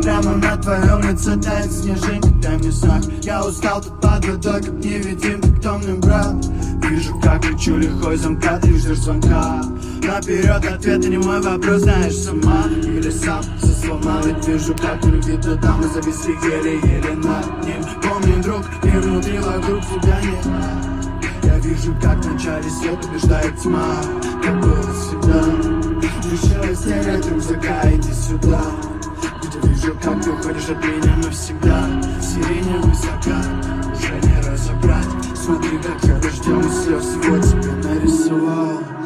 Прямо на твоем лице тает снежинка, дай мне знак. Я устал тут под водой, как невидимка, кто мне брат? Вижу, как лечу лихой замка, ты ждешь звонка. Наперед ответа не мой вопрос, знаешь сама. Или сам со слома, ведь вижу, как у любви то там мы зависли еле-еле над ним. Помни, друг, и внутри вокруг тебя нет. Я вижу, как в начале свет побеждает тьма, как было всегда. Решила стереть рюкзака, иди сюда. Где вижу, как ты уходишь от меня навсегда. Сиреневый закат, уже не разобрать. Смотри, как я дождем и слез его тебе нарисовал.